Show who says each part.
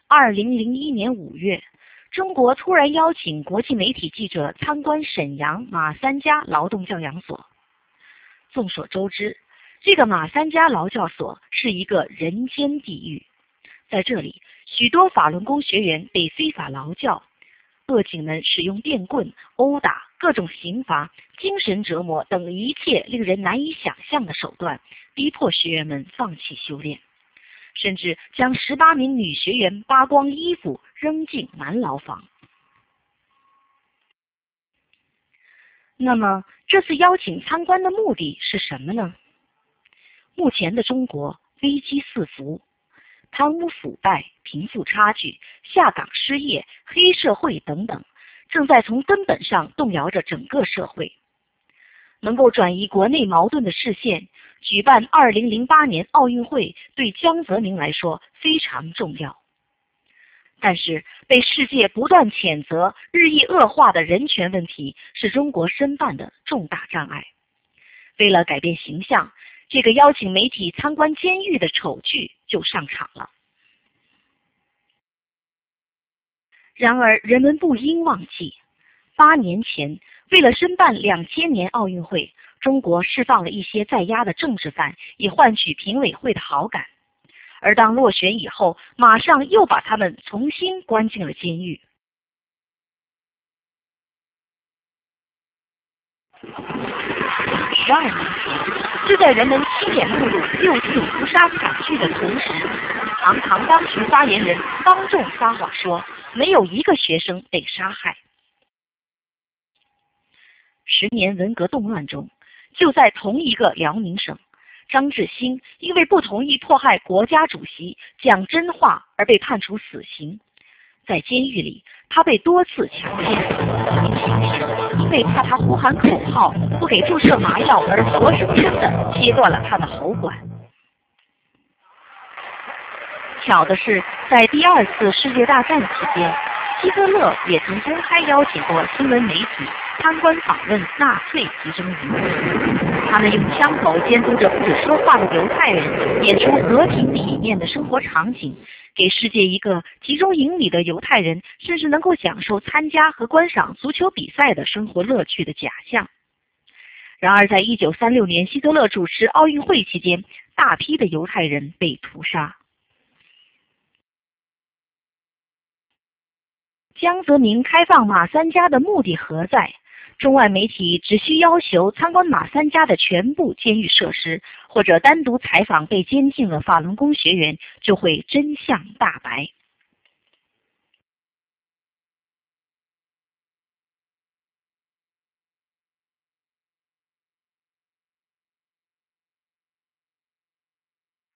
Speaker 1: 2001年5月，中国突然邀请国际媒体记者参观沈阳马三家劳动教养所。众所周知，这个马三家劳教所是一个人间地狱。在这里，许多法轮功学员被非法劳教，恶警们使用电棍、殴打、各种刑罚、精神折磨等一切令人难以想象的手段，逼迫学员们放弃修炼，甚至将18名女学员扒光衣服扔进男牢房。那么，这次邀请参观的目的是什么呢？目前的中国危机四伏，贪污腐败、贫富差距、下岗失业、黑社会等等，正在从根本上动摇着整个社会。能够转移国内矛盾的视线，举办2008年奥运会对江泽民来说非常重要。但是被世界不断谴责、日益恶化的人权问题是中国申办的重大障碍。为了改变形象，这个邀请媒体参观监狱的丑剧就上场了。然而，人们不应忘记，8年前，为了申办2000年奥运会，中国释放了一些在押的政治犯，以换取评委会的好感。而当落选以后，马上又把他们重新关进了监狱。12年前，就在人们亲眼目睹6次屠杀惨剧的同时，堂堂当局发言人当众撒谎说，没有一个学生被杀害。10年文革动乱中，就在同一个辽宁省，张志新因为不同意迫害国家主席讲真话而被判处死刑。在监狱里，他被多次强奸，年轻时因为怕他呼喊口号不给注射麻药而活生生地切断了他的喉管。巧的是，在第2次世界大战期间，希特勒也曾公开邀请过新闻媒体参观访问纳粹集中营。他们用枪口监督着不说话的犹太人，演出和平体面的生活场景，给世界一个集中营里的犹太人甚至能够享受参加和观赏足球比赛的生活乐趣的假象。然而，在1936年希特勒主持奥运会期间，大批的犹太人被屠杀。江泽民开放马三家的目的何在？中外媒体只需要求参观马三家的全部监狱设施，或者单独采访被监禁的法轮功学员，就会真相大白。